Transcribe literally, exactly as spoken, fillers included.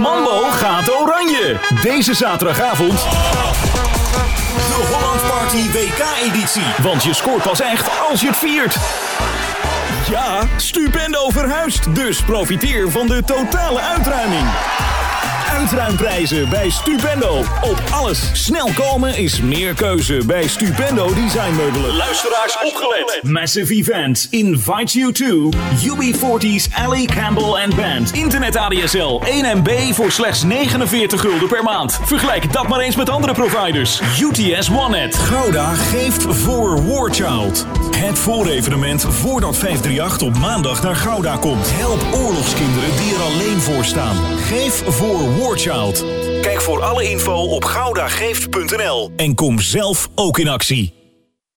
Mambo gaat oranje. Deze zaterdagavond... de Holland Party W K-editie. Want je scoort pas echt als je het viert. Ja, Stupendo verhuist. Dus profiteer van de totale uitruiming. Uitruimprijzen bij Stupendo. Op alles. Snel komen is meer keuze bij Stupendo Designmeubelen. Luisteraars opgelet. Massive Event invites you to U B veertig's Ali Campbell and Band. Internet A D S L één M B voor slechts negenenveertig gulden per maand. Vergelijk dat maar eens met andere providers. U T S OneNet. Gouda geeft voor War Child. Het voorevenement voordat vijfhonderdachtendertig op maandag naar Gouda komt. Help oorlogskinderen die er alleen voor staan. Geef voor War Child. Kijk voor alle info op goudageeft punt n l en kom zelf ook in actie.